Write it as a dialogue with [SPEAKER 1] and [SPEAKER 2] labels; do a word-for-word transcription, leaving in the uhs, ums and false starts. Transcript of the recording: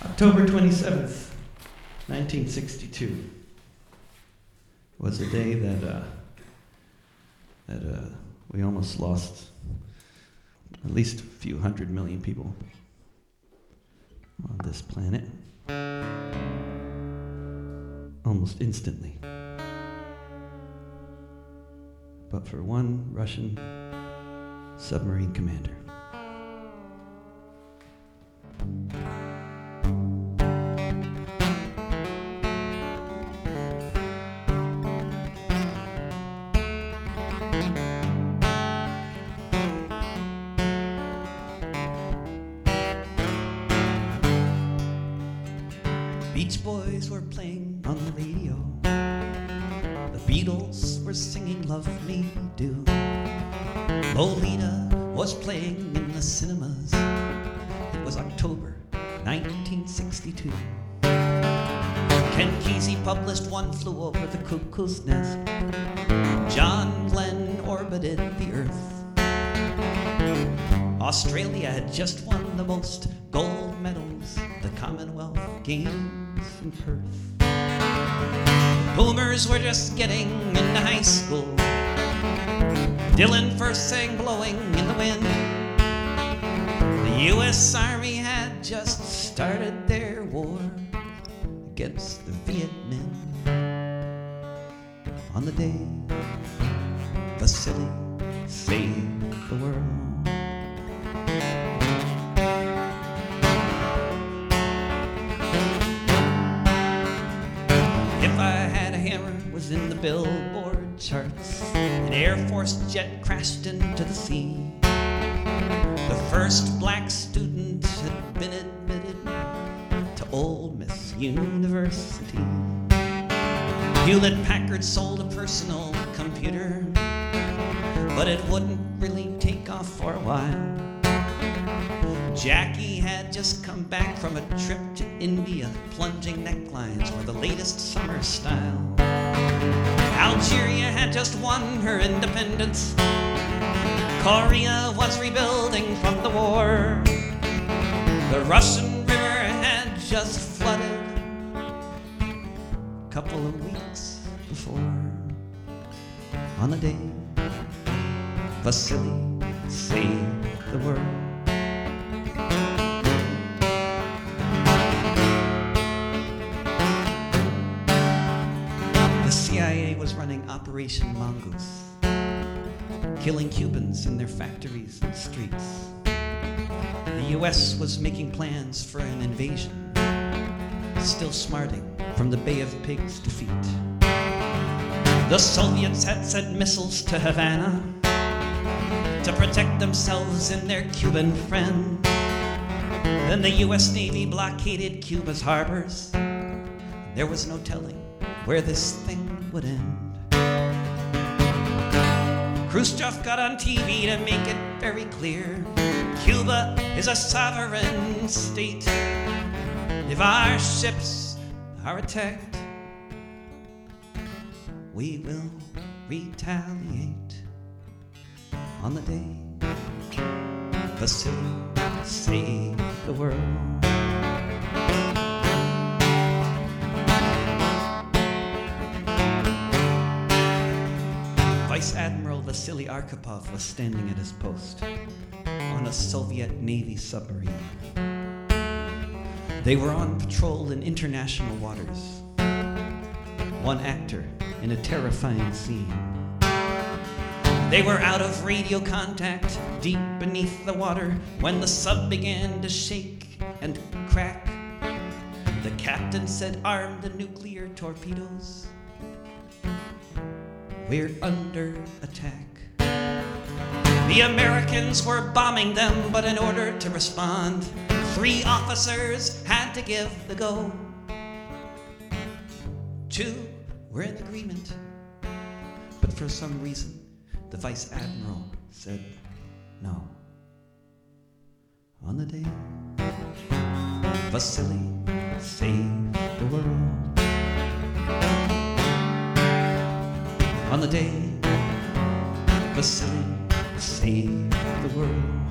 [SPEAKER 1] October twenty-seventh, nineteen sixty-two was a day that uh, that uh, we almost lost at least a few hundred million people on this planet, almost instantly. But for one Russian submarine commander. Beach Boys were playing on the radio. The Beatles were singing Love Me Do. Lolita was playing in the cinemas. It was October nineteen sixty-two. Ken Kesey published One Flew Over the Cuckoo's Nest. John Glenn orbited the Earth. Australia had just won the most gold medals at the Commonwealth Games in Perth. Boomers were just getting into high school. Dylan first sang Blowing in the Wind. The U S Army had just started their war against the Viet Minh. On the day Vasily saved the world. If I Had a Hammer was in the Billboard charts. An Air Force jet crashed into the sea. The first black student had been admitted to Ole Miss University. Hewlett-Packard sold a personal computer, but it wouldn't really take off for a while. Jackie had just come back from a trip to India. Plunging necklines were the latest summer style. Algeria had just won her independence. Korea was rebuilding from the war. The Russian River had just flooded a couple of weeks before. On the day Vasily saved the world. The C I A was running Operation Mongoose, killing Cubans in their factories and streets. The U S was making plans for an invasion, still smarting from the Bay of Pigs defeat. The Soviets had sent missiles to Havana to protect themselves and their Cuban friends. Then the U S Navy blockaded Cuba's harbors. There was no telling where this thing would end. Khrushchev got on T V to make it very clear. Cuba is a sovereign state. If our ships are attacked, we will retaliate. On the day Vasily saved the world. Vice Admiral Vasily Arkhipov was standing at his post on a Soviet Navy submarine. They were on patrol in international waters. One actor in a terrifying scene. They were out of radio contact deep beneath the water when the sub began to shake and crack. The captain said, "Arm the nuclear torpedoes. We're under attack." The Americans were bombing them, but in order to respond, three officers had to give the go. Two were in agreement, but for some reason, the Vice Admiral said no. On the day Vasily saved the world. On the day Vasily saved the world.